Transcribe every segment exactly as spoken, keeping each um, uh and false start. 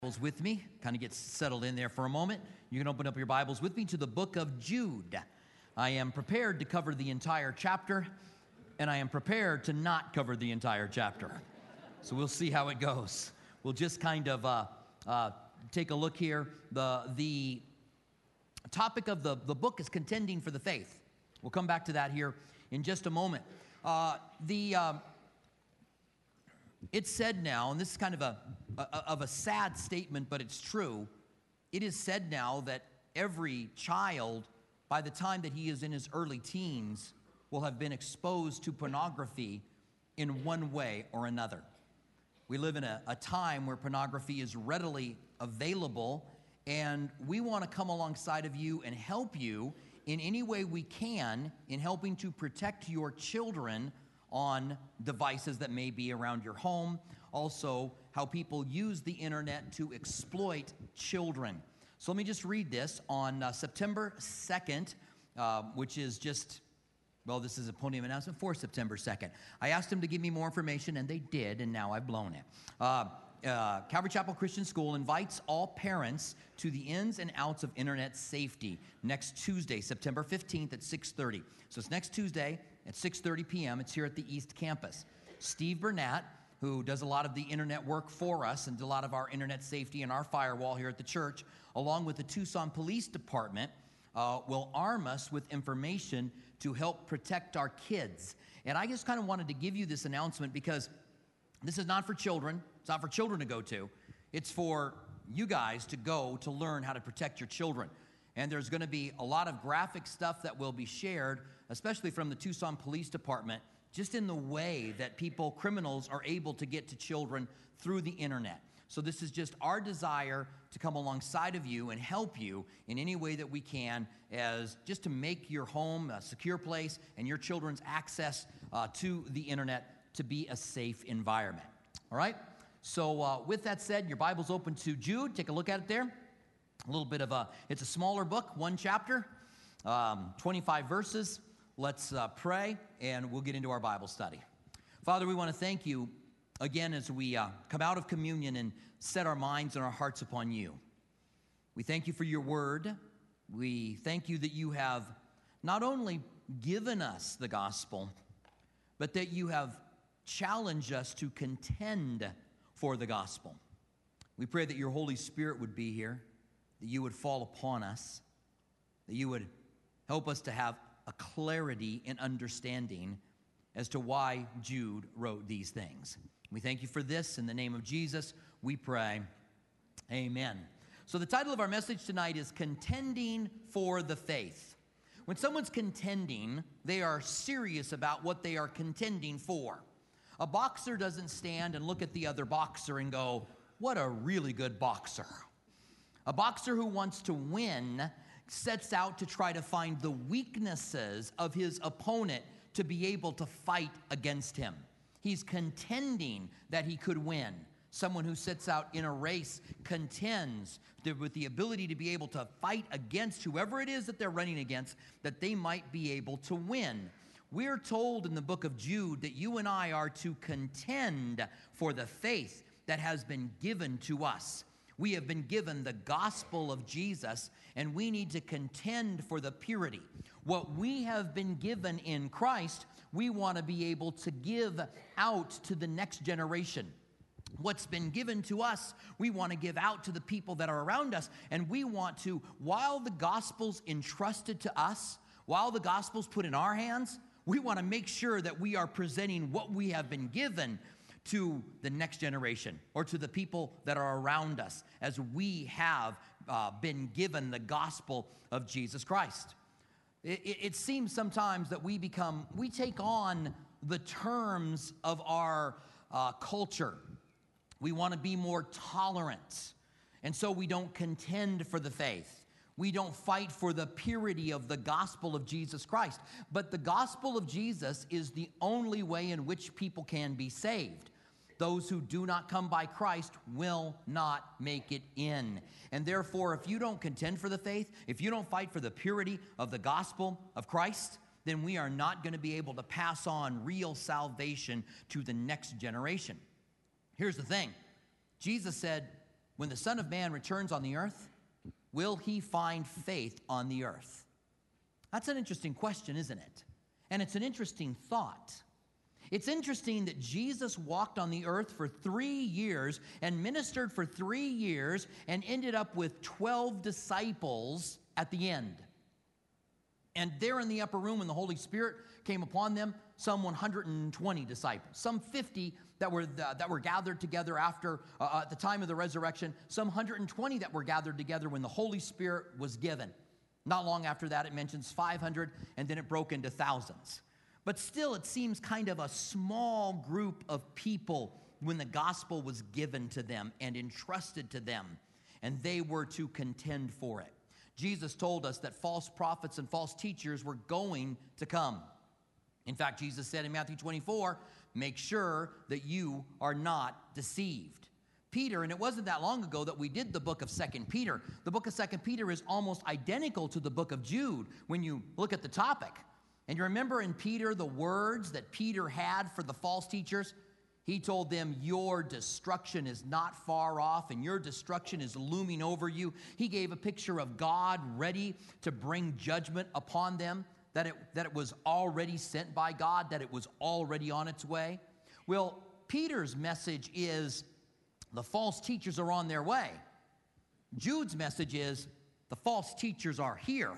Bibles with me, kind of get settled in there for a moment. You can open up your Bibles with me to the book of Jude. I am prepared to cover the entire chapter, and I am prepared to not cover the entire chapter. So we'll see how it goes. We'll just kind of uh, uh, take a look here. The, the topic of the, the book is contending for the faith. We'll come back to that here in just a moment. Uh, the... Uh, It's said now, and this is kind of a, a of a sad statement, but it's true. It is said now that every child, by the time that he is in his early teens, will have been exposed to pornography in one way or another. We live in a, a time where pornography is readily available, and we want to come alongside of you and help you in any way we can in helping to protect your children on devices that may be around your home. Also, how people use the internet to exploit children. So let me just read this. On uh, September second, uh, which is just, well, this is a podium announcement for September second. I asked them to give me more information, and they did, and now I've blown it. Uh, uh, Calvary Chapel Christian School invites all parents to the ins and outs of internet safety next Tuesday, September fifteenth at six thirty. So it's next Tuesday at six thirty p.m. It's here at the East Campus. Steve Burnett, who does a lot of the internet work for us and a lot of our internet safety and our firewall here at the church, along with the Tucson Police Department, uh, will arm us with information to help protect our kids. And I just kind of wanted to give you this announcement because this is not for children. It's not for children to go to. It's for you guys to go to learn how to protect your children. And there's going to be a lot of graphic stuff that will be shared, especially from the Tucson Police Department, just in the way that people, criminals, are able to get to children through the internet. So this is just our desire to come alongside of you and help you in any way that we can, as just to make your home a secure place and your children's access uh, to the internet to be a safe environment. All right? So uh, with that said, your Bible's open to Jude. Take a look at it there. A little bit of a, it's a smaller book, one chapter, um, twenty-five verses. Let's uh, pray, and we'll get into our Bible study. Father, we want to thank you again as we uh, come out of communion and set our minds and our hearts upon you. We thank you for your word. We thank you that you have not only given us the gospel, but that you have challenged us to contend for the gospel. We pray that your Holy Spirit would be here, that you would fall upon us, that you would help us to have a clarity and understanding as to why Jude wrote these things. We thank you for this. In the name of Jesus, we pray. Amen. So the title of our message tonight is Contending for the Faith. When someone's contending, they are serious about what they are contending for. A boxer doesn't stand and look at the other boxer and go, "What a really good boxer." A boxer who wants to win sets out to try to find the weaknesses of his opponent to be able to fight against him. He's contending that he could win. Someone who sets out in a race contends with the ability to be able to fight against whoever it is that they're running against, that they might be able to win. We're told in the book of Jude that you and I are to contend for the faith that has been given to us. We have been given the gospel of Jesus, and we need to contend for the purity. What we have been given in Christ, we want to be able to give out to the next generation. What's been given to us, we want to give out to the people that are around us, and we want to, while the gospel's entrusted to us, while the gospel's put in our hands, we want to make sure that we are presenting what we have been given to the next generation or to the people that are around us as we have uh, been given the gospel of Jesus Christ. It, it, it seems sometimes that we become, we take on the terms of our uh, culture. We want to be more tolerant, and so we don't contend for the faith. We don't fight for the purity of the gospel of Jesus Christ. But the gospel of Jesus is the only way in which people can be saved. Those who do not come by Christ will not make it in. And therefore, if you don't contend for the faith, if you don't fight for the purity of the gospel of Christ, then we are not going to be able to pass on real salvation to the next generation. Here's the thing. Jesus said, when the Son of Man returns on the earth, will he find faith on the earth? That's an interesting question, isn't it? And it's an interesting thought. It's interesting that Jesus walked on the earth for three years and ministered for three years and ended up with twelve disciples at the end. And there in the upper room, when the Holy Spirit came upon them, some one hundred twenty disciples, some fifty that were the, that were gathered together after uh, at the time of the resurrection, some one hundred twenty that were gathered together when the Holy Spirit was given. Not long after that, it mentions five hundred, and then it broke into thousands. But still, it seems kind of a small group of people when the gospel was given to them and entrusted to them, and they were to contend for it. Jesus told us that false prophets and false teachers were going to come. In fact, Jesus said in Matthew twenty-four, make sure that you are not deceived. Peter, and it wasn't that long ago that we did the book of Second Peter. The book of Second Peter is almost identical to the book of Jude when you look at the topic. And you remember in Peter the words that Peter had for the false teachers? He told them, your destruction is not far off and your destruction is looming over you. He gave a picture of God ready to bring judgment upon them, that it, that it was already sent by God, that it was already on its way. Well, Peter's message is the false teachers are on their way. Jude's message is the false teachers are here.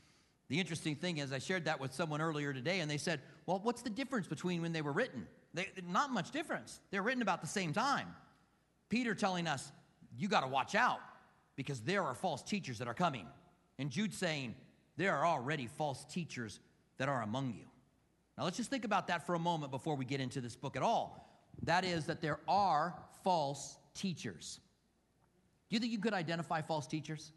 The interesting thing is I shared that with someone earlier today, and they said, well, what's the difference between when they were written? They, not much difference. They're written about the same time. Peter telling us, you got to watch out because there are false teachers that are coming. And Jude saying, there are already false teachers that are among you. Now let's just think about that for a moment before we get into this book at all. That is that there are false teachers. Do you think you could identify false teachers?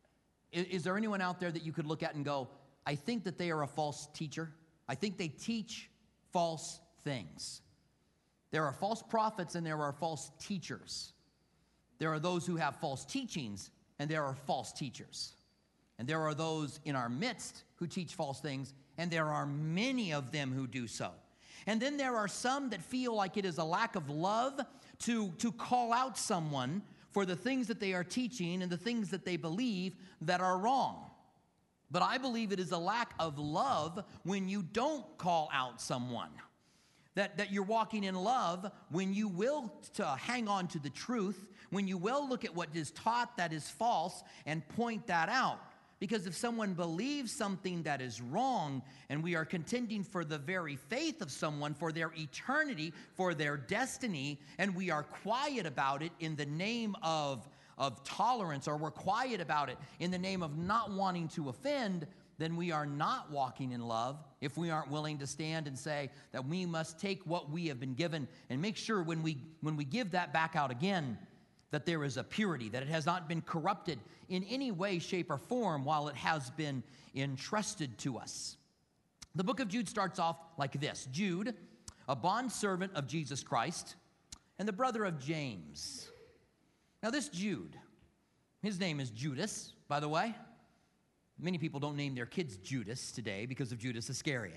Is, is there anyone out there that you could look at and go, I think that they are a false teacher? I think they teach false things. There are false prophets and there are false teachers. There are those who have false teachings and there are false teachers. And there are those in our midst who teach false things, and there are many of them who do so. And then there are some that feel like it is a lack of love to, to call out someone for the things that they are teaching and the things that they believe that are wrong. But I believe it is a lack of love when you don't call out someone. That, that you're walking in love when you will to hang on to the truth, when you will look at what is taught that is false and point that out. Because if someone believes something that is wrong and we are contending for the very faith of someone, for their eternity, for their destiny, and we are quiet about it in the name of, of tolerance, or we're quiet about it in the name of not wanting to offend, then we are not walking in love if we aren't willing to stand and say that we must take what we have been given and make sure when we, when we give that back out again, that there is a purity, that it has not been corrupted in any way, shape, or form while it has been entrusted to us. The book of Jude starts off like this. Jude, a bondservant of Jesus Christ, and the brother of James. Now this Jude, his name is Judas, by the way. Many people don't name their kids Judas today because of Judas Iscariot.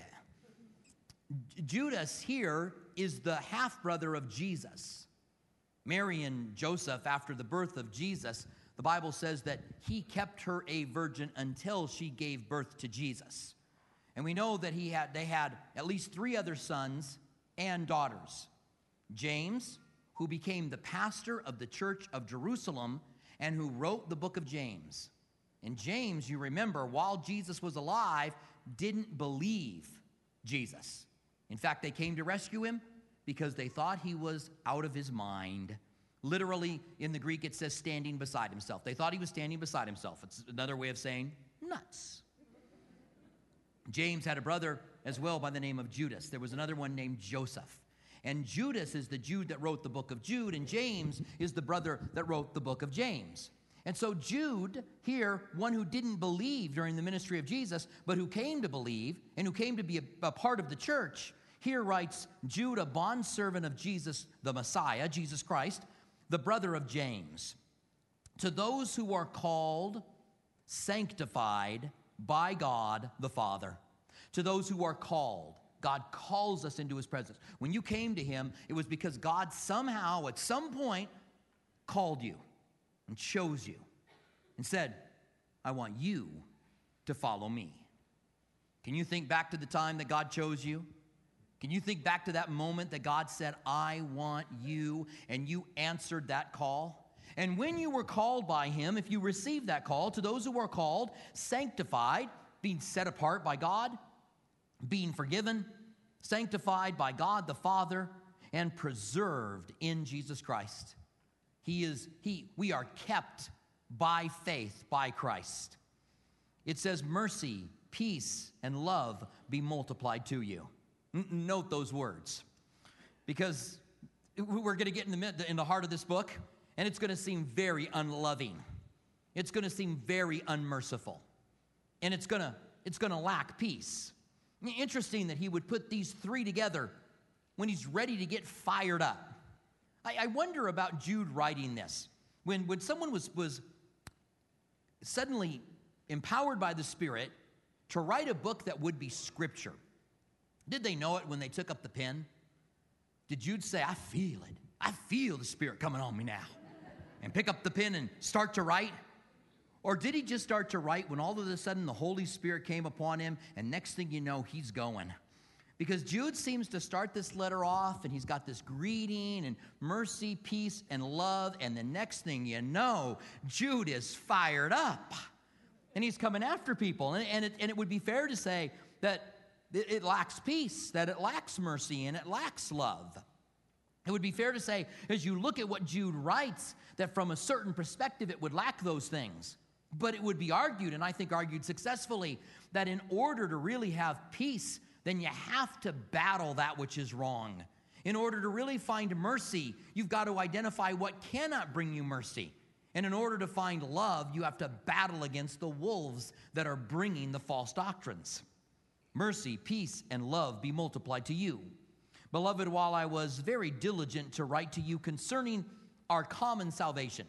Judas here is the half-brother of Jesus. Mary and Joseph, after the birth of Jesus, the Bible says that he kept her a virgin until she gave birth to Jesus. And we know that he had, they had at least three other sons and daughters. James, who became the pastor of the church of Jerusalem and who wrote the book of James. And James, you remember, while Jesus was alive, didn't believe Jesus. In fact, they came to rescue him because they thought he was out of his mind. Literally, in the Greek, it says standing beside himself. They thought he was standing beside himself. It's another way of saying nuts. James had a brother as well by the name of Judas. There was another one named Joseph. And Judas is the Jude that wrote the book of Jude, and James is the brother that wrote the book of James. And so Jude, here, one who didn't believe during the ministry of Jesus, but who came to believe and who came to be a, a part of the church, here writes, Jude, a bondservant of Jesus, the Messiah, Jesus Christ, the brother of James. To those who are called, sanctified by God the Father. To those who are called, God calls us into his presence. When you came to him, it was because God somehow, at some point, called you. and chose you and said, I want you to follow me. Can you think back to the time that God chose you? Can you think back to that moment that God said, I want you, and you answered that call? And when you were called by him, if you received that call, to those who are called, sanctified, being set apart by God, being forgiven, sanctified by God the Father, and preserved in Jesus Christ. He is, he, we are kept by faith by Christ. It says, mercy, peace, and love be multiplied to you. N- note those words, because we're going to get in the, mid, in the heart of this book, and it's going to seem very unloving. It's going to seem very unmerciful, and it's going to it's going to lack peace. Interesting that he would put these three together when he's ready to get fired up. I, I wonder about Jude writing this. When, when someone was, was suddenly empowered by the Spirit to write a book that would be Scripture, did they know it when they took up the pen? Did Jude say, I feel it. I feel the Spirit coming on me now, and pick up the pen and start to write? Or did he just start to write when all of a sudden the Holy Spirit came upon him, and next thing you know, he's going? Because Jude seems to start this letter off, and he's got this greeting and mercy, peace, and love, and the next thing you know, Jude is fired up, and he's coming after people. And, and, it, and it would be fair to say that it, it lacks peace, that it lacks mercy, and it lacks love. It would be fair to say, as you look at what Jude writes, that from a certain perspective, it would lack those things. But it would be argued, and I think argued successfully, that in order to really have peace, then you have to battle that which is wrong. In order to really find mercy, you've got to identify what cannot bring you mercy. And in order to find love, you have to battle against the wolves that are bringing the false doctrines. Mercy, peace, and love be multiplied to you. Beloved, while I was very diligent to write to you concerning our common salvation.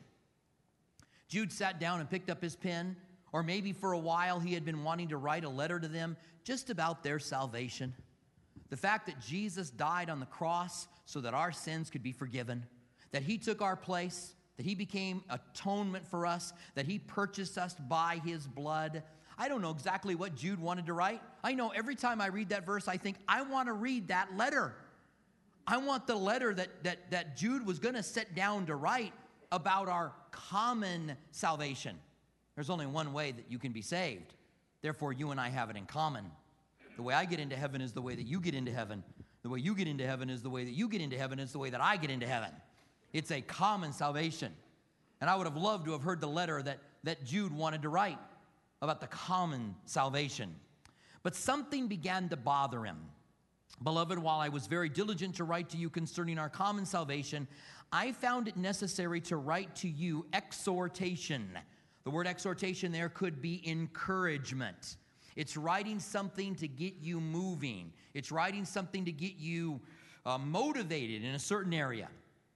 Jude sat down and picked up his pen, or maybe for a while he had been wanting to write a letter to them just about their salvation. The fact that Jesus died on the cross so that our sins could be forgiven, that he took our place, that he became atonement for us, that he purchased us by his blood. I don't know exactly what Jude wanted to write. I know every time I read that verse, I think, I want to read that letter. I want the letter that, that, that Jude was going to sit down to write about our common salvation. There's only one way that you can be saved. Therefore, you and I have it in common. The way I get into heaven is the way that you get into heaven. The way you get into heaven is the way that you get into heaven is the way that I get into heaven. It's a common salvation. And I would have loved to have heard the letter that, that Jude wanted to write about the common salvation. But something began to bother him. Beloved, while I was very diligent to write to you concerning our common salvation, I found it necessary to write to you exhortation. The word exhortation there could be encouragement. It's writing something to get you moving. It's writing something to get you uh, motivated in a certain area.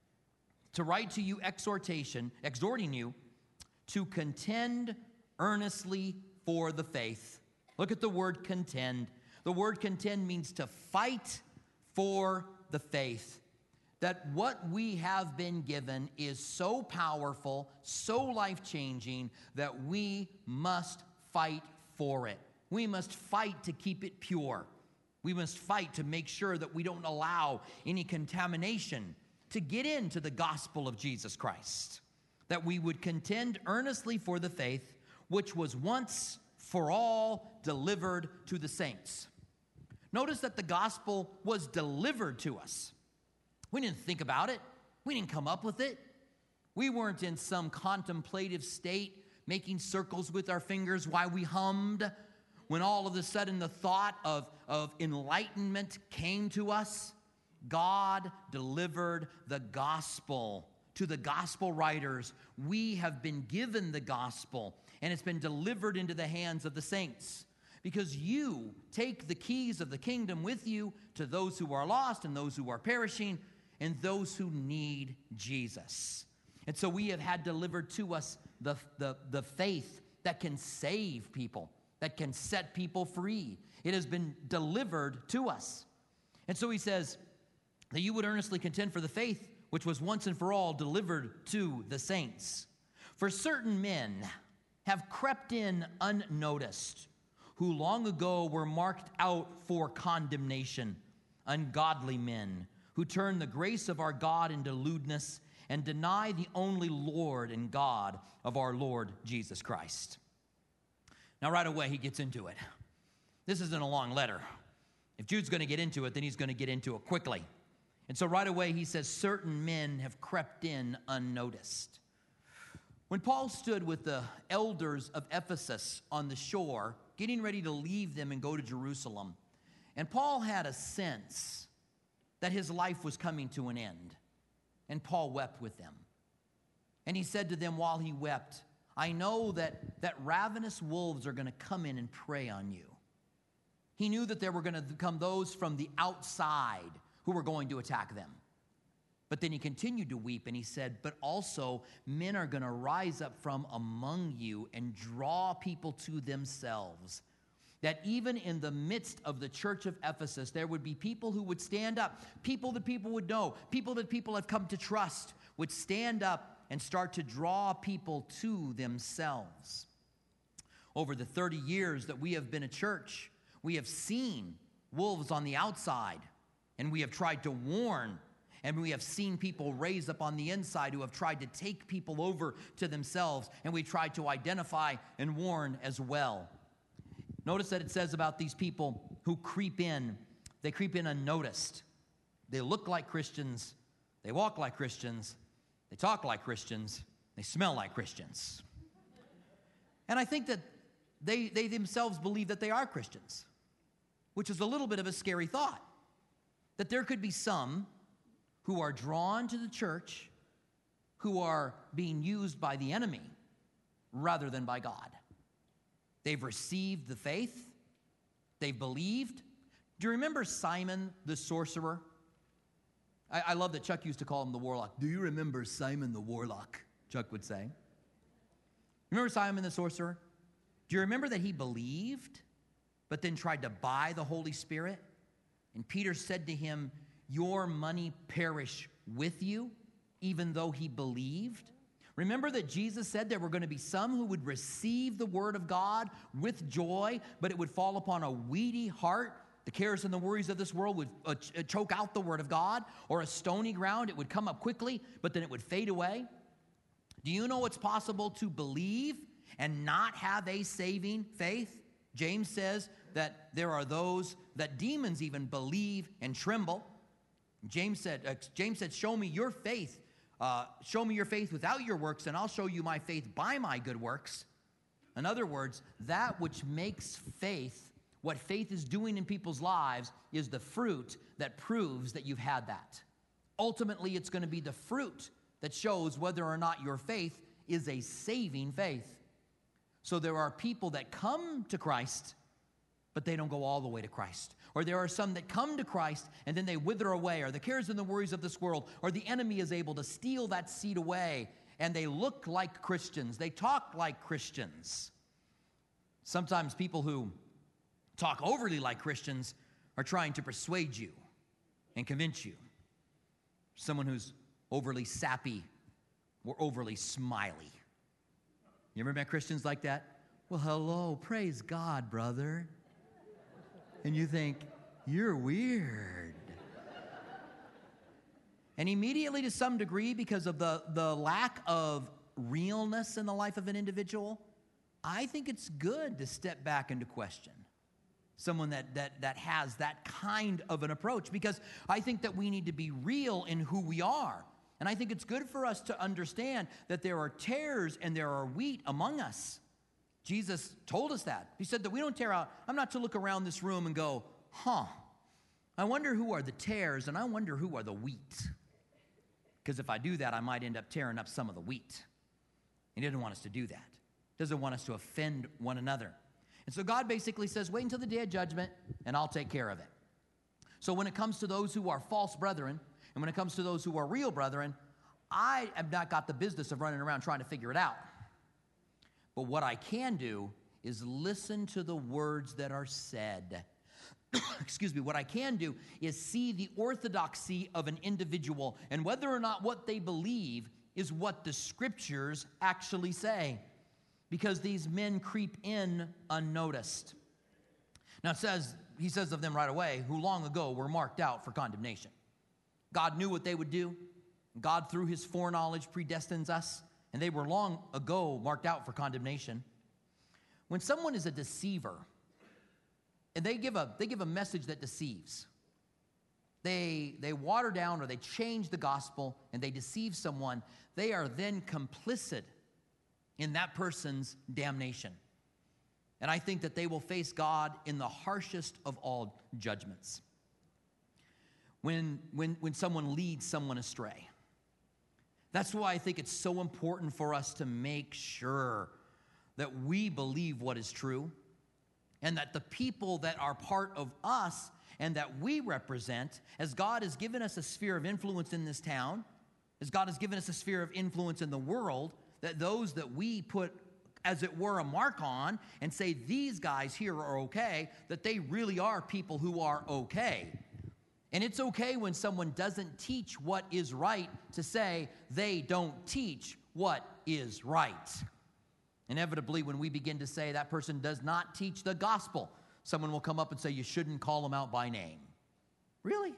To write to you exhortation, exhorting you to contend earnestly for the faith. Look at the word contend. The word contend means to fight for the faith. That what we have been given is so powerful, so life-changing, that we must fight for it. We must fight to keep it pure. We must fight to make sure that we don't allow any contamination to get into the gospel of Jesus Christ. That we would contend earnestly for the faith which was once for all delivered to the saints. Notice that the gospel was delivered to us. We didn't think about it. We didn't come up with it. We weren't in some contemplative state, making circles with our fingers while we hummed, when all of a sudden the thought of, of enlightenment came to us. God delivered the gospel to the gospel writers. We have been given the gospel, and it's been delivered into the hands of the saints. Because you take the keys of the kingdom with you to those who are lost and those who are perishing and those who need Jesus. And so we have had delivered to us the, the, the faith that can save people, that can set people free. It has been delivered to us. And so he says that you would earnestly contend for the faith which was once and for all delivered to the saints. For certain men have crept in unnoticed, who long ago were marked out for condemnation, ungodly men who turn the grace of our God into lewdness and deny the only Lord and God of our Lord Jesus Christ. Now, right away, he gets into it. This isn't a long letter. If Jude's going to get into it, then he's going to get into it quickly. And so right away, he says, certain men have crept in unnoticed. When Paul stood with the elders of Ephesus on the shore, getting ready to leave them and go to Jerusalem, and Paul had a sense that his life was coming to an end, and Paul wept with them. And he said to them while he wept, I know that, that ravenous wolves are going to come in and prey on you. He knew that there were going to come those from the outside who were going to attack them. But then he continued to weep, and he said, but also men are going to rise up from among you and draw people to themselves. That even in the midst of the church of Ephesus, there would be people who would stand up, people that people would know, people that people have come to trust, would stand up and start to draw people to themselves. Over the thirty years that we have been a church, we have seen wolves on the outside, and we have tried to warn, and we have seen people raise up on the inside who have tried to take people over to themselves, and we tried to identify and warn as well. Notice that it says about these people who creep in, they creep in unnoticed. They look like Christians, they walk like Christians, they talk like Christians, they smell like Christians. And I think that they, they themselves believe that they are Christians, which is a little bit of a scary thought, that there could be some who are drawn to the church who are being used by the enemy rather than by God. They've received the faith. They've believed. Do you remember Simon the sorcerer? I, I love that Chuck used to call him the warlock. Do you remember Simon the warlock? Chuck would say. Remember Simon the sorcerer? Do you remember that he believed, but then tried to buy the Holy Spirit? And Peter said to him, your money perish with you, even though he believed. Remember that Jesus said there were going to be some who would receive the word of God with joy, but it would fall upon a weedy heart. The cares and the worries of this world would uh, ch- choke out the word of God, or a stony ground. It would come up quickly, but then it would fade away. Do you know it's possible to believe and not have a saving faith? James says that there are those that demons even believe and tremble. James said, uh, James said, show me your faith. Uh, show me your faith without your works, and I'll show you my faith by my good works. In other words, that which makes faith, what faith is doing in people's lives, is the fruit that proves that you've had that. Ultimately, it's going to be the fruit that shows whether or not your faith is a saving faith. So there are people that come to Christ, but they don't go all the way to Christ. Or there are some that come to Christ and then they wither away, or the cares and the worries of this world, or the enemy is able to steal that seed away, and they look like Christians. They talk like Christians. Sometimes people who talk overly like Christians are trying to persuade you and convince you. Someone who's overly sappy or overly smiley. You ever met Christians like that? Well, hello, praise God, brother. And you think, you're weird. And immediately, to some degree, because of the, the lack of realness in the life of an individual, I think it's good to step back and to question someone that, that, that has that kind of an approach, because I think that we need to be real in who we are. And I think it's good for us to understand that there are tares and there are wheat among us. Jesus told us that. He said that we don't tear out. I'm not to look around this room and go, huh, I wonder who are the tares and I wonder who are the wheat. Because if I do that, I might end up tearing up some of the wheat. He didn't want us to do that. He doesn't want us to offend one another. And so God basically says, wait until the day of judgment and I'll take care of it. So when it comes to those who are false brethren, and when it comes to those who are real brethren, I have not got the business of running around trying to figure it out. But what I can do is listen to the words that are said. Excuse me. What I can do is see the orthodoxy of an individual and whether or not what they believe is what the scriptures actually say, because these men creep in unnoticed. Now it says, he says of them right away, who long ago were marked out for condemnation. God knew what they would do. God, through his foreknowledge, predestines us, and they were long ago marked out for condemnation. When someone is a deceiver, and they give a, they give a message that deceives, they, they water down or they change the gospel and they deceive someone, they are then complicit in that person's damnation. And I think that they will face God in the harshest of all judgments. When, when, when someone leads someone astray. That's why I think it's so important for us to make sure that we believe what is true, and that the people that are part of us and that we represent, as God has given us a sphere of influence in this town, as God has given us a sphere of influence in the world, that those that we put, as it were, a mark on and say these guys here are okay, that they really are people who are okay. And it's okay when someone doesn't teach what is right to say they don't teach what is right. Inevitably, when we begin to say that person does not teach the gospel, someone will come up and say, you shouldn't call them out by name. Really?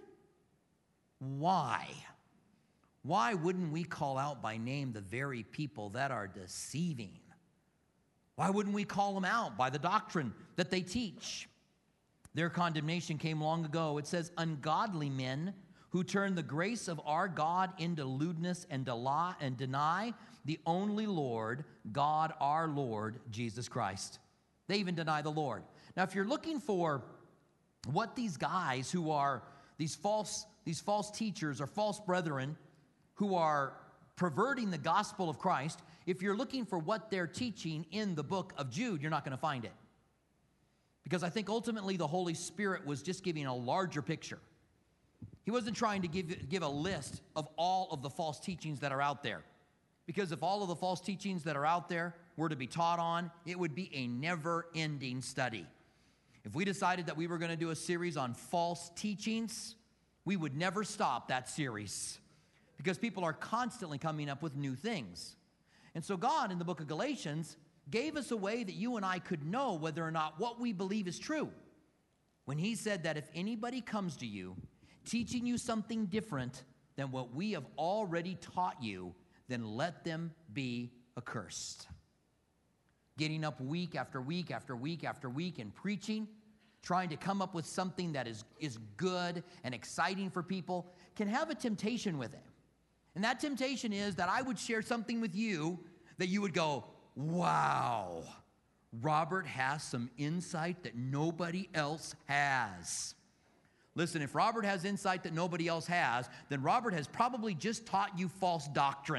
Why? Why wouldn't we call out by name the very people that are deceiving? Why wouldn't we call them out by the doctrine that they teach? Their condemnation came long ago. It says, ungodly men who turn the grace of our God into lewdness and deny the only Lord, God our Lord, Jesus Christ. They even deny the Lord. Now, if you're looking for what these guys who are these false, these false teachers or false brethren who are perverting the gospel of Christ, if you're looking for what they're teaching in the book of Jude, you're not going to find it. Because I think ultimately the Holy Spirit was just giving a larger picture. He wasn't trying to give, give a list of all of the false teachings that are out there. Because if all of the false teachings that are out there were to be taught on, it would be a never-ending study. If we decided that we were going to do a series on false teachings, we would never stop that series. Because people are constantly coming up with new things. And so God, in the book of Galatians, gave us a way that you and I could know whether or not what we believe is true. When he said that if anybody comes to you teaching you something different than what we have already taught you, then let them be accursed. Getting up week after week after week after week and preaching, trying to come up with something that is, is good and exciting for people, can have a temptation with it. And that temptation is that I would share something with you that you would go, wow, Robert has some insight that nobody else has. Listen, if Robert has insight that nobody else has, then Robert has probably just taught you false doctrine.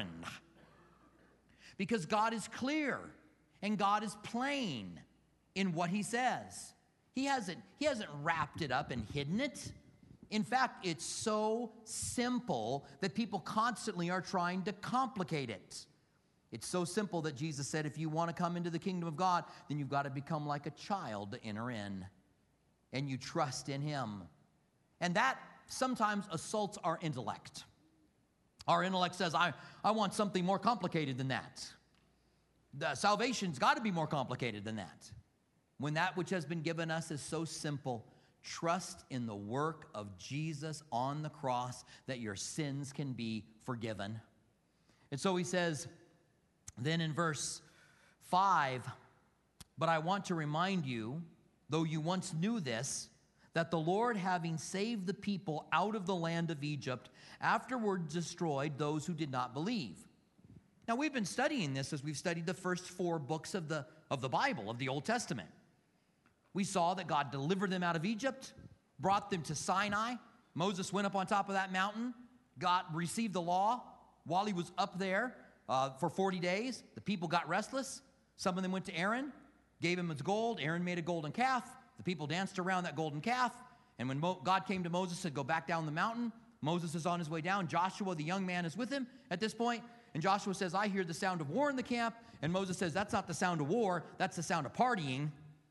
Because God is clear and God is plain in what he says. He hasn't, he hasn't wrapped it up and hidden it. In fact, it's so simple that people constantly are trying to complicate it. It's so simple that Jesus said, if you want to come into the kingdom of God, then you've got to become like a child to enter in. And you trust in him. And that sometimes assaults our intellect. Our intellect says, I, I want something more complicated than that. The salvation's got to be more complicated than that. When that which has been given us is so simple, trust in the work of Jesus on the cross that your sins can be forgiven. And so he says, then in verse five, but I want to remind you, though you once knew this, that the Lord, having saved the people out of the land of Egypt, afterward destroyed those who did not believe. Now, we've been studying this as we've studied the first four books of the, of the Bible, of the Old Testament. We saw that God delivered them out of Egypt, brought them to Sinai. Moses went up on top of that mountain, God received the law. While he was up there uh, for forty days, the people got restless. Some of them went to Aaron, gave him his gold. Aaron made a golden calf. The people danced around that golden calf. And when Mo- God came to Moses and said, go back down the mountain, Moses is on his way down. Joshua, the young man, is with him at this point. And Joshua says, I hear the sound of war in the camp. And Moses says, that's not the sound of war. That's the sound of partying.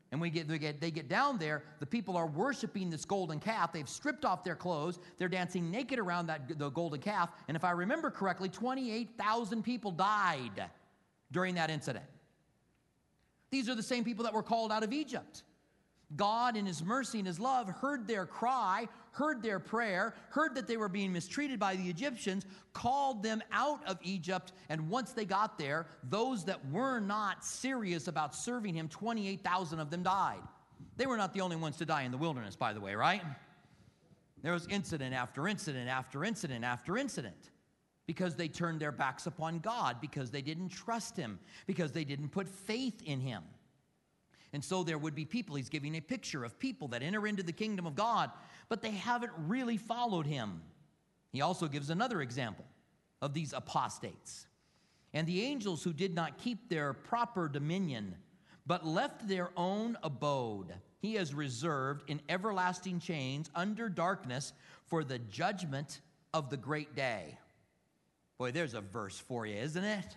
And we get, they, get, they get down there, the people are worshiping this golden calf. They've stripped off their clothes. They're dancing naked around that the golden calf. And if I remember correctly, twenty-eight thousand people died during that incident. These are the same people that were called out of Egypt. God, in his mercy and his love, heard their cry, heard their prayer, heard that they were being mistreated by the Egyptians, called them out of Egypt, and once they got there, those that were not serious about serving him, twenty-eight thousand of them died. They were not the only ones to die in the wilderness, by the way, right? There was incident after incident after incident after incident because they turned their backs upon God, because they didn't trust him, because they didn't put faith in him. And so there would be people, he's giving a picture of people that enter into the kingdom of God, but they haven't really followed him. He also gives another example of these apostates. And the angels who did not keep their proper dominion, but left their own abode, he has reserved in everlasting chains under darkness for the judgment of the great day. Boy, there's a verse for you, isn't it?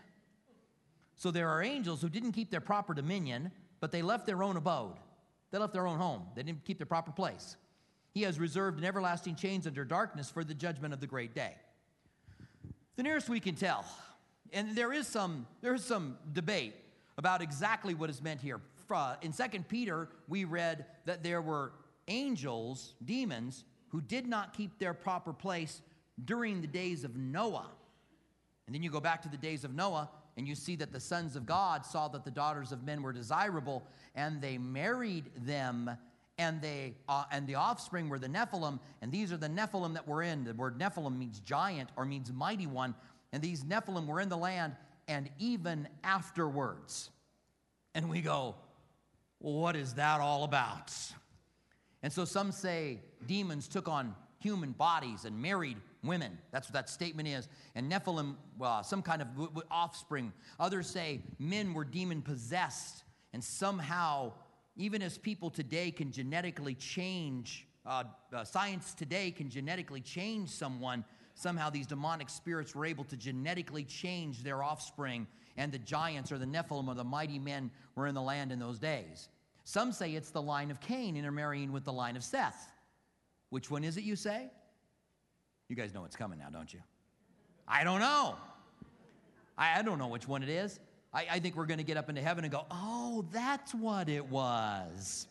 So there are angels who didn't keep their proper dominion, but they left their own abode. They left their own home. They didn't keep their proper place. He has reserved in everlasting chains under darkness for the judgment of the great day. The nearest we can tell, and there is some, there is some debate about exactly what is meant here. In Second Peter, we read that there were angels, demons, who did not keep their proper place during the days of Noah. And then you go back to the days of Noah, and you see that the sons of God saw that the daughters of men were desirable, and they married them, and they uh, and the offspring were the Nephilim, and these are the Nephilim that were in. The word Nephilim means giant or means mighty one, and these Nephilim were in the land, and even afterwards. And we go, well, what is that all about? And so some say demons took on human bodies and married women. That's what that statement is. And Nephilim, uh, some kind of w- w- offspring. Others say men were demon-possessed. And somehow, even as people today can genetically change, uh, uh, science today can genetically change someone, somehow these demonic spirits were able to genetically change their offspring. And the giants or the Nephilim or the mighty men were in the land in those days. Some say it's the line of Cain intermarrying with the line of Seth. Which one is it, you say? You guys know what's coming now, don't you? I don't know. I, I don't know which one it is. I, I think we're going to get up into heaven and go, oh, that's what it was.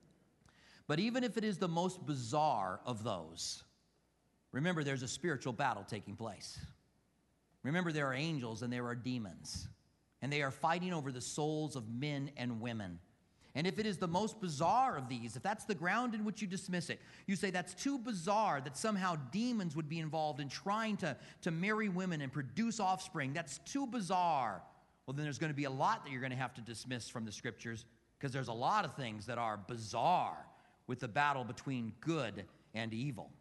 But even if it is the most bizarre of those, remember there's a spiritual battle taking place. Remember there are angels and there are demons. And they are fighting over the souls of men and women. And if it is the most bizarre of these, if that's the ground in which you dismiss it, you say that's too bizarre that somehow demons would be involved in trying to, to marry women and produce offspring, that's too bizarre. Well, then there's going to be a lot that you're going to have to dismiss from the scriptures, because there's a lot of things that are bizarre with the battle between good and evil.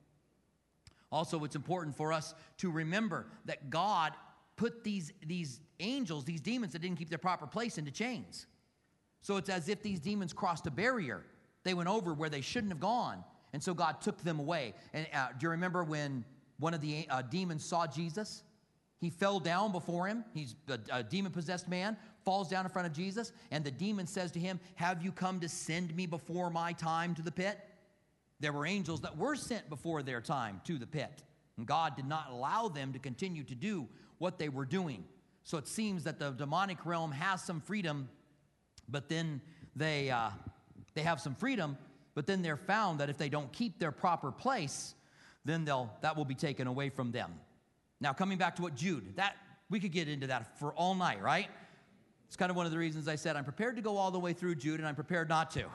Also, it's important for us to remember that God put these, these angels, these demons that didn't keep their proper place, into chains. So it's as if these demons crossed a barrier. They went over where they shouldn't have gone. And so God took them away. And uh, do you remember when one of the uh, demons saw Jesus? He fell down before him. He's a, a demon-possessed man, falls down in front of Jesus. And the demon says to him, have you come to send me before my time to the pit? There were angels that were sent before their time to the pit. And God did not allow them to continue to do what they were doing. So it seems that the demonic realm has some freedom, but then they uh, they have some freedom, but then they're found that if they don't keep their proper place, then they'll that will be taken away from them. Now, coming back to what Jude, that we could get into that for all night, right? It's kind of one of the reasons I said I'm prepared to go all the way through Jude, and I'm prepared not to.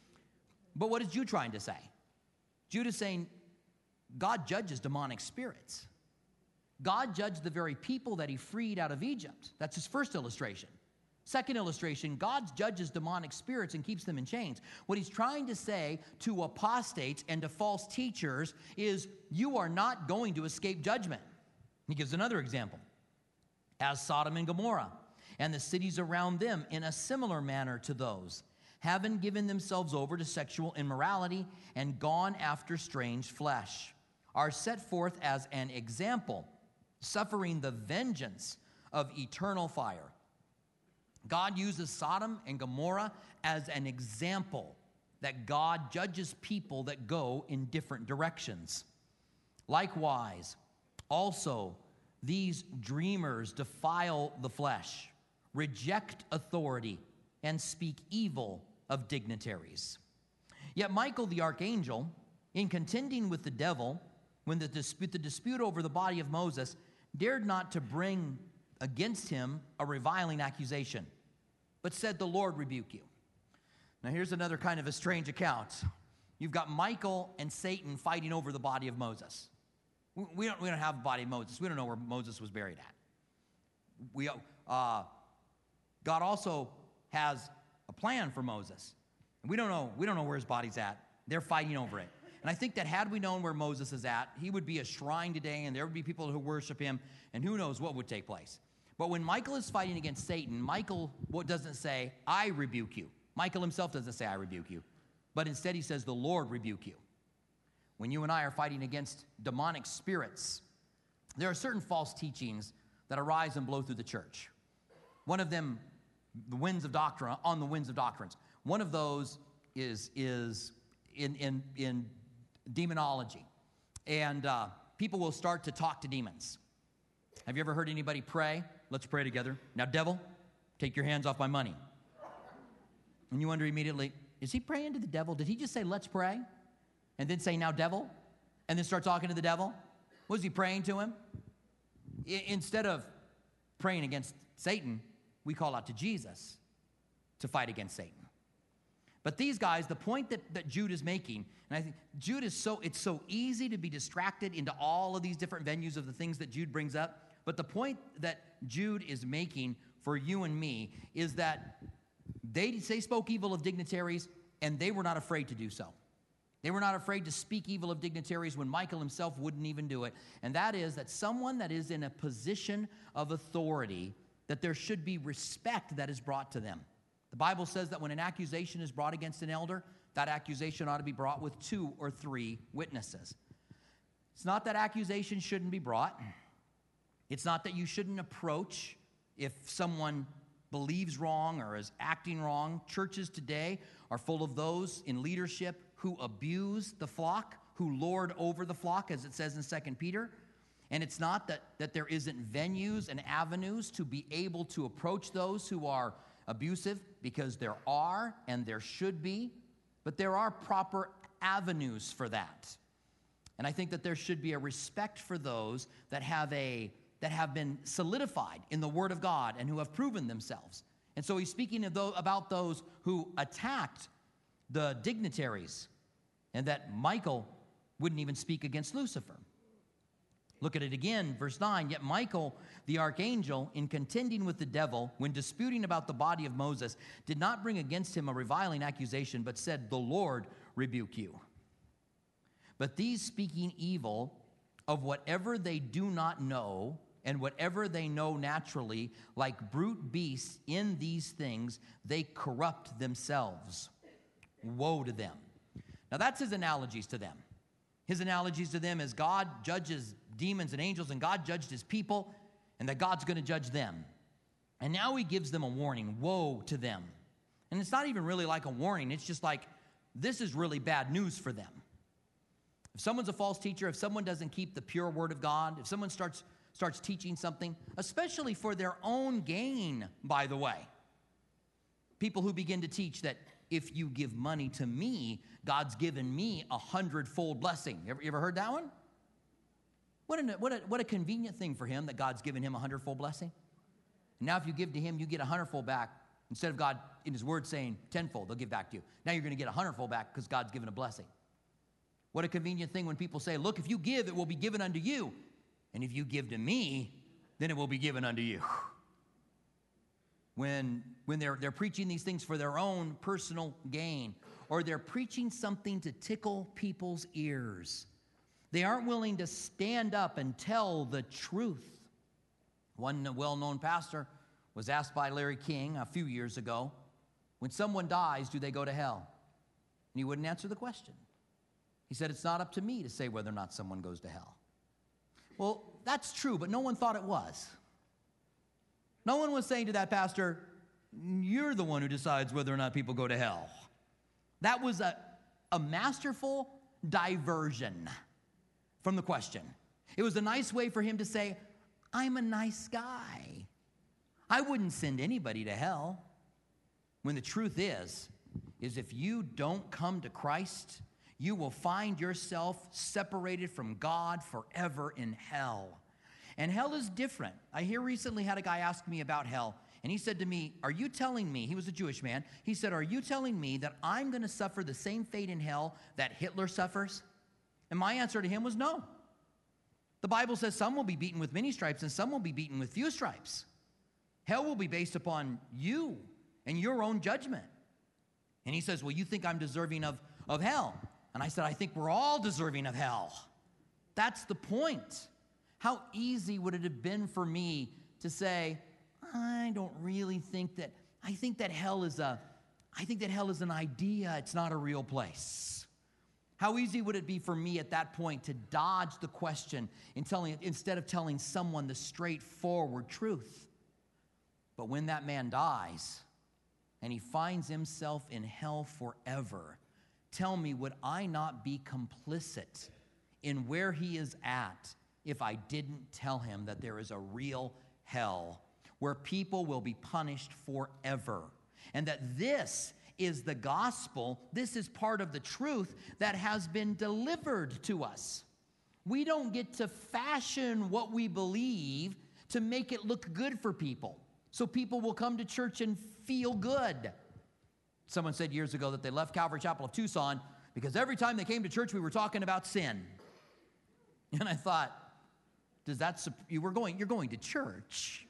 But what is Jude trying to say? Jude is saying God judges demonic spirits. God judged the very people that he freed out of Egypt. That's his first illustration. Second illustration, God judges demonic spirits and keeps them in chains. What he's trying to say to apostates and to false teachers is, you are not going to escape judgment. He gives another example. As Sodom and Gomorrah and the cities around them in a similar manner to those, having given themselves over to sexual immorality and gone after strange flesh, are set forth as an example, suffering the vengeance of eternal fire. God uses Sodom and Gomorrah as an example that God judges people that go in different directions. Likewise, also, these dreamers defile the flesh, reject authority, and speak evil of dignitaries. Yet Michael the archangel, in contending with the devil, when the dispute, the dispute over the body of Moses, dared not to bring against him a reviling accusation, but said, "The Lord rebuke you." Now here's another kind of a strange account. You've got Michael and Satan fighting over the body of Moses. We don't, we don't have the body of Moses. We don't know where Moses was buried at. We, uh, God also has a plan for Moses. We don't know, we don't know where his body's at. They're fighting over it. And I think that had we known where Moses is at, he would be a shrine today, and there would be people who worship him, and who knows what would take place. But when Michael is fighting against Satan, Michael what doesn't say, "I rebuke you." Michael himself doesn't say, "I rebuke you." But instead he says, "The Lord rebuke you." When you and I are fighting against demonic spirits, there are certain false teachings that arise and blow through the church. One of them, the winds of doctrine, on the winds of doctrines. One of those is, is in, in, in demonology. And uh, people will start to talk to demons. Have you ever heard anybody pray? Let's pray together. Now, devil, take your hands off my money. And you wonder immediately, is he praying to the devil? Did he just say, "Let's pray"? And then say, "Now, devil," and then start talking to the devil? Was he praying to him? I, instead of praying against Satan, we call out to Jesus to fight against Satan. But these guys, the point that, that Jude is making, and I think Jude is so, it's so easy to be distracted into all of these different venues of the things that Jude brings up, but the point that Jude is making for you and me is that they, they spoke evil of dignitaries, and they were not afraid to do so. They were not afraid to speak evil of dignitaries when Michael himself wouldn't even do it. And that is that someone that is in a position of authority, that there should be respect that is brought to them. The Bible says that when an accusation is brought against an elder, that accusation ought to be brought with two or three witnesses. It's not that accusation shouldn't be brought. It's not that you shouldn't approach if someone believes wrong or is acting wrong. Churches today are full of those in leadership who abuse the flock, who lord over the flock, as it says in Second Peter. And it's not that, that there isn't venues and avenues to be able to approach those who are abusive, because there are and there should be, but there are proper avenues for that. And I think that there should be a respect for those that have a that have been solidified in the Word of God and who have proven themselves. And so he's speaking of those, about those who attacked the dignitaries, and that Michael wouldn't even speak against Lucifer. Look at it again, verse nine. Yet Michael, the archangel, in contending with the devil, when disputing about the body of Moses, did not bring against him a reviling accusation, but said, "The Lord rebuke you." But these, speaking evil of whatever they do not know, and whatever they know naturally, like brute beasts in these things, they corrupt themselves. Woe to them. Now that's his analogies to them. His analogies to them is God judges demons and angels, and God judged his people, and that God's going to judge them. And now he gives them a warning. Woe to them. And it's not even really like a warning. It's just like, this is really bad news for them. If someone's a false teacher, if someone doesn't keep the pure word of God, if someone starts starts teaching something, especially for their own gain, by the way. People who begin to teach that if you give money to me, God's given me a hundredfold blessing. You ever, you ever heard that one? What, an, what, a, what a convenient thing for him that God's given him a hundredfold blessing. And now if you give to him, you get a hundredfold back. Instead of God in his word saying tenfold, they'll give back to you. Now you're going to get a hundredfold back because God's given a blessing. What a convenient thing when people say, look, if you give, it will be given unto you. And if you give to me, then it will be given unto you. When, when they're, they're preaching these things for their own personal gain, or they're preaching something to tickle people's ears, they aren't willing to stand up and tell the truth. One well-known pastor was asked by Larry King a few years ago, when someone dies, do they go to hell? And he wouldn't answer the question. He said, it's not up to me to say whether or not someone goes to hell. Well, that's true, but no one thought it was. No one was saying to that pastor, You're the one who decides whether or not people go to hell. That was a, a masterful diversion from the question. It was a nice way for him to say, I'm a nice guy. I wouldn't send anybody to hell. When the truth is, is if you don't come to Christ, you will find yourself separated from God forever in hell. And hell is different. I here recently had a guy ask me about hell, and he said to me, are you telling me, he was a Jewish man, he said, are you telling me that I'm going to suffer the same fate in hell that Hitler suffers? And my answer to him was no. The Bible says some will be beaten with many stripes and some will be beaten with few stripes. Hell will be based upon you and your own judgment. And he says, well, you think I'm deserving of, of hell? And I said, I think we're all deserving of hell. That's the point. How easy would it have been for me to say, I don't really think that, I think that hell is a, I think that hell is an idea, it's not a real place. How easy would it be for me at that point to dodge the question in telling, instead of telling someone the straightforward truth? But when that man dies and he finds himself in hell forever, tell me, would I not be complicit in where he is at if I didn't tell him that there is a real hell where people will be punished forever? And that this is the gospel, this is part of the truth that has been delivered to us. We don't get to fashion what we believe to make it look good for people, so people will come to church and feel good. Someone said years ago that they left Calvary Chapel of Tucson because every time they came to church, we were talking about sin. And I thought, does that, you were going, you're going to church.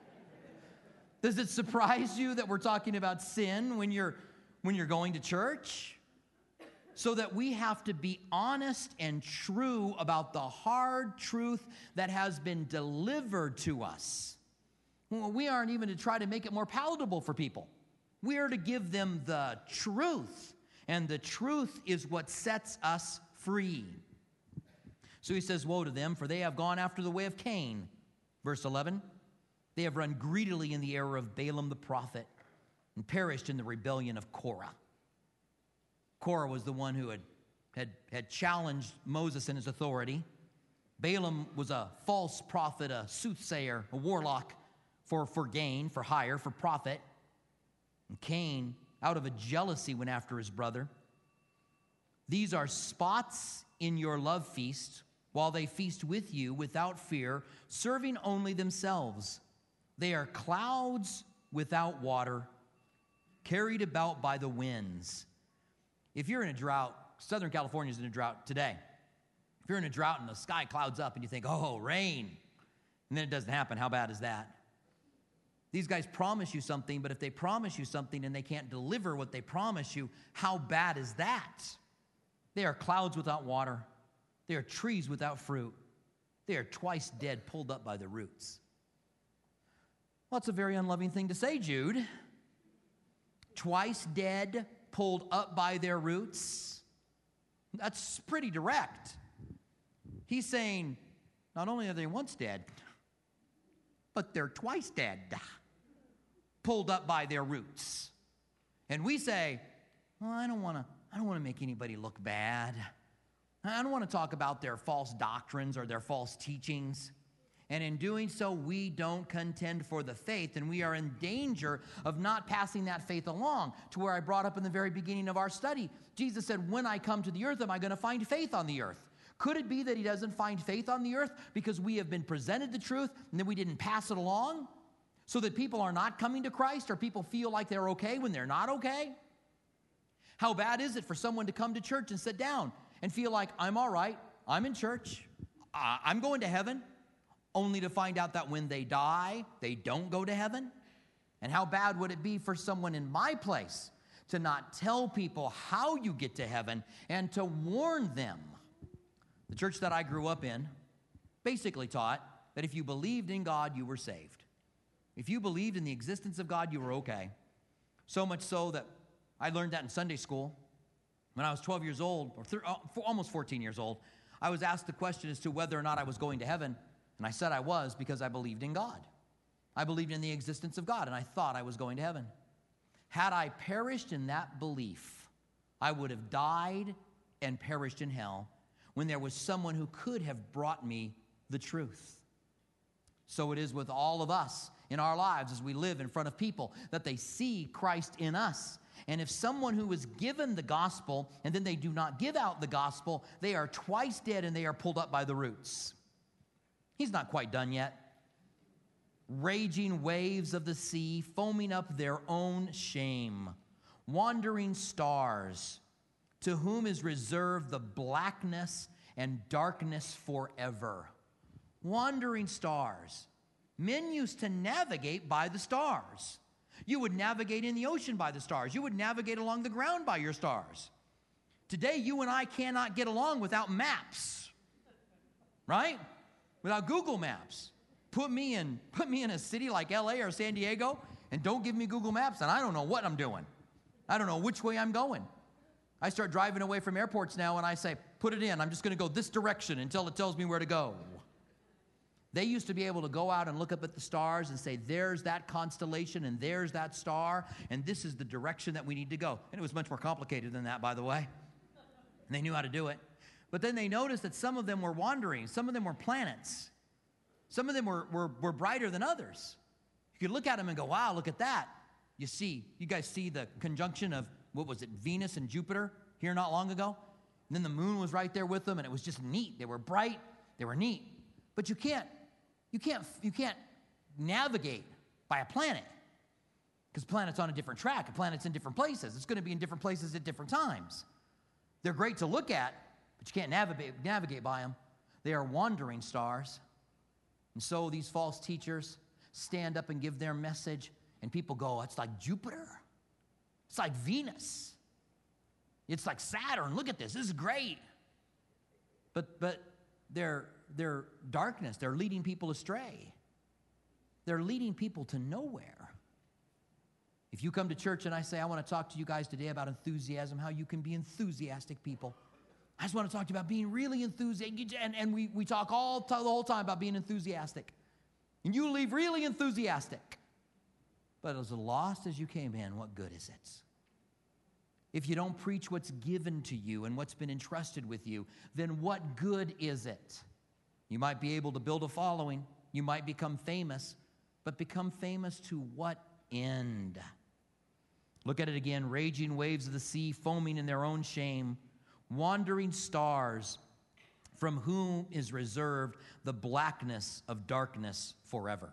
Does it surprise you that we're talking about sin when you're, when you're going to church? So that we have to be honest and true about the hard truth that has been delivered to us. Well, we aren't even to try to make it more palatable for people. We are to give them the truth, and the truth is what sets us free. So he says, woe to them, for they have gone after the way of Cain. Verse eleven, they have run greedily in the error of Balaam the prophet and perished in the rebellion of Korah. Korah was the one who had, had, had challenged Moses in his authority. Balaam was a false prophet, a soothsayer, a warlock for, for gain, for hire, for profit. And Cain, out of a jealousy, went after his brother. These are spots in your love feast, while they feast with you without fear, serving only themselves. They are clouds without water, carried about by the winds. If you're in a drought, Southern California is in a drought today. If you're in a drought and the sky clouds up and you think, oh, rain, and then it doesn't happen, how bad is that? These guys promise you something, but if they promise you something and they can't deliver what they promise you, how bad is that? They are clouds without water. They are trees without fruit. They are twice dead, pulled up by the roots. Well, that's a very unloving thing to say, Jude. Twice dead, pulled up by their roots. That's pretty direct. He's saying, not only are they once dead, but they're twice dead, pulled up by their roots. And we say, well, I don't want to I don't want to make anybody look bad. I don't want to talk about their false doctrines or their false teachings. And in doing so, we don't contend for the faith, and we are in danger of not passing that faith along, to where I brought up in the very beginning of our study. Jesus said, when I come to the earth, am I going to find faith on the earth? Could it be that he doesn't find faith on the earth because we have been presented the truth and then we didn't pass it along, so that people are not coming to Christ, or people feel like they're okay when they're not okay? How bad is it for someone to come to church and sit down and feel like, I'm all right, I'm in church, I'm going to heaven, only to find out that when they die, they don't go to heaven? And how bad would it be for someone in my place to not tell people how you get to heaven and to warn them? The church that I grew up in basically taught that if you believed in God, you were saved. If you believed in the existence of God, you were okay. So much so that I learned that in Sunday school. When I was twelve years old, or th- almost fourteen years old, I was asked the question as to whether or not I was going to heaven. And I said I was, because I believed in God. I believed in the existence of God, and I thought I was going to heaven. Had I perished in that belief, I would have died and perished in hell when there was someone who could have brought me the truth. So it is with all of us in our lives as we live in front of people, that they see Christ in us. And if someone who is given the gospel and then they do not give out the gospel, they are twice dead and they are pulled up by the roots. He's not quite done yet. Raging waves of the sea, foaming up their own shame. Wandering stars, to whom is reserved the blackness and darkness forever. Wandering stars. Men used to navigate by the stars. You would navigate in the ocean by the stars. You would navigate along the ground by your stars. Today, you and I cannot get along without maps, right? Without Google Maps. Put me in, put me in a city like L A or San Diego, and don't give me Google Maps, and I don't know what I'm doing. I don't know which way I'm going. I start driving away from airports now, and I say, put it in. I'm just going to go this direction until it tells me where to go. They used to be able to go out and look up at the stars and say, there's that constellation and there's that star, and this is the direction that we need to go. And it was much more complicated than that, by the way. And they knew how to do it. But then they noticed that some of them were wandering. Some of them were planets. Some of them were, were, were brighter than others. You could look at them and go, wow, look at that. You see, you guys see the conjunction of, what was it, Venus and Jupiter here not long ago? And then the moon was right there with them, and it was just neat. They were bright. They were neat. But you can't, you can't, you can't navigate by a planet, because a planet's on a different track. A planet's in different places. It's going to be in different places at different times. They're great to look at, but you can't navigate, navigate by them. They are wandering stars. And so these false teachers stand up and give their message, and people go, it's like Jupiter. It's like Venus. It's like Saturn. Look at this. This is great. But but their, their darkness, they're leading people astray. They're leading people to nowhere. If you come to church and I say, I want to talk to you guys today about enthusiasm, how you can be enthusiastic people. I just want to talk to you about being really enthusiastic. And, and we, we talk all the whole time about being enthusiastic. And you leave really enthusiastic. But as lost as you came in, what good is it? If you don't preach what's given to you and what's been entrusted with you, then what good is it? You might be able to build a following. You might become famous. But become famous to what end? Look at it again. Raging waves of the sea, foaming in their own shame. Wandering stars, from whom is reserved the blackness of darkness forever.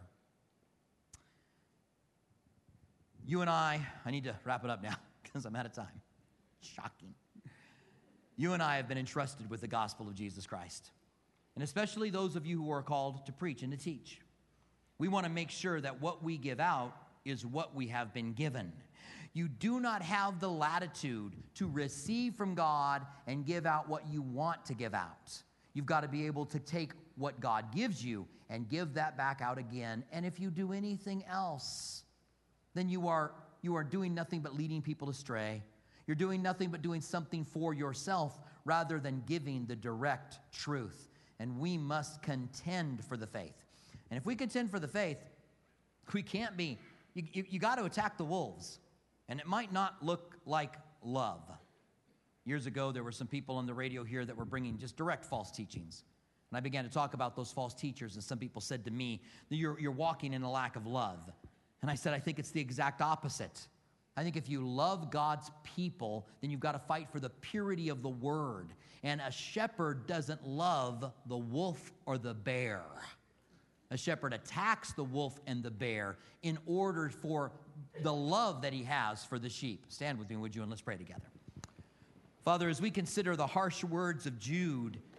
You and I, I need to wrap it up now because I'm out of time. Shocking. You and I have been entrusted with the gospel of Jesus Christ. And especially those of you who are called to preach and to teach. We want to make sure that what we give out is what we have been given. You do not have the latitude to receive from God and give out what you want to give out. You've got to be able to take what God gives you and give that back out again. And if you do anything else, then you are, you are doing nothing but leading people astray. You're doing nothing but doing something for yourself rather than giving the direct truth. And we must contend for the faith. And if we contend for the faith, we can't be, you, you, you got to attack the wolves. And it might not look like love. Years ago, there were some people on the radio here that were bringing just direct false teachings. And I began to talk about those false teachers, and some people said to me, you're, you're walking in a lack of love. And I said, I think it's the exact opposite. I think if you love God's people, then you've got to fight for the purity of the word. And a shepherd doesn't love the wolf or the bear. A shepherd attacks the wolf and the bear in order for the love that he has for the sheep. Stand with me, would you, and let's pray together. Father, as we consider the harsh words of Jude